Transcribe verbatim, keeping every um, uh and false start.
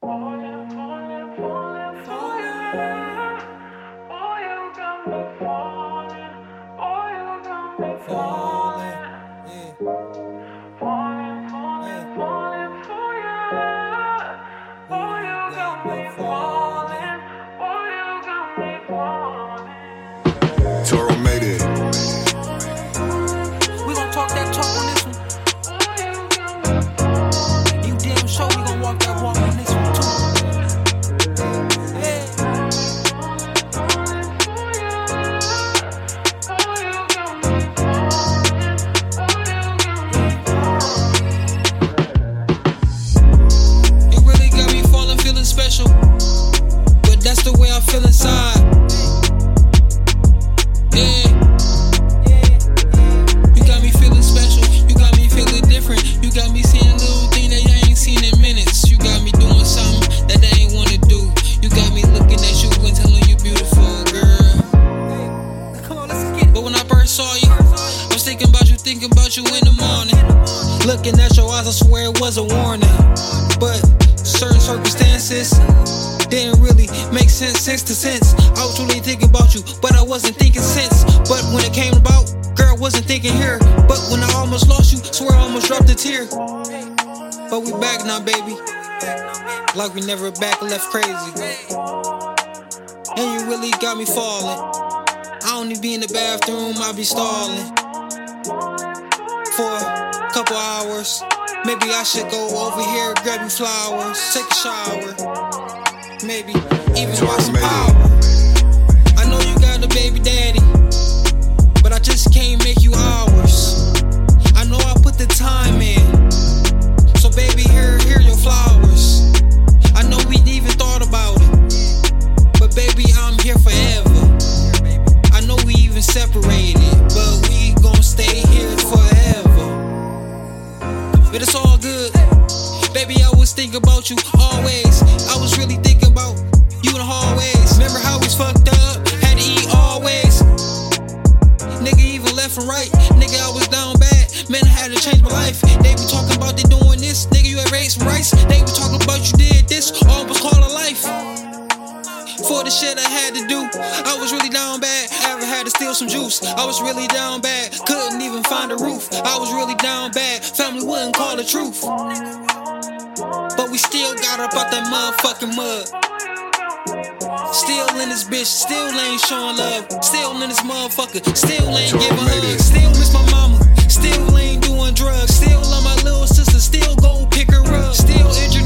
Falling, falling, falling for you. Oh, you got me falling. Oh, you got me falling. Yeah. Falling, falling, falling for you. Oh, you got me falling. Oh, you got me falling. Toro made it. We gon' talk that talk on this one. Oh, you got me falling. You damn sure we gon' walk that walk on this one too. Yeah. It really got me falling, feeling special, but that's the way I feel inside. Yeah. You got me feeling special, you got me feeling different. You got me seeing little things that I ain't seen in minutes. You got me doing something that I ain't wanna do. You got me looking at you and telling you beautiful, girl. But when I first saw you, I was thinking about you, thinking about you in the morning. Looking at your eyes, I swear it was a warning. But certain circumstances didn't really make sense, sense to sense. I was really thinking about you, but I wasn't thinking sense. But when it came about, girl, wasn't thinking here. But when I almost lost you, swear I almost dropped a tear. But we back now, baby, like we never back left crazy. And you really got me falling. I don't even be in the bathroom, I be stalling for a couple hours. Maybe I should go over here, grab you flowers, take a shower, maybe even watch some power. I know you got a baby daddy, but I just can't make you ours. I know I put the time in, so baby, here, here your flowers. I know we even thought about it, but baby, I'm here forever. I know we even separated, but we gon' stay here forever. But it's all good, baby, I was thinking about you always. I was really thinking about you in the hallways. Remember how we fucked up, had to eat always. Nigga even left and right, nigga I was down bad. Man, I had to change my life. They be talking about they doing this, nigga you had raised some rice. They be talking about you did this, almost call it life. For the shit I had to do, I was really down bad. Ever had to steal some juice, I was really down bad. Couldn't even find a roof, I was really down bad. Family wouldn't call the truth, but we still got up out that motherfucking mud. Still in this bitch, still ain't showing love. Still in this motherfucker, still ain't giving hugs. Still miss my mama, still ain't doing drugs. Still love my little sister, still go pick her up. Still injured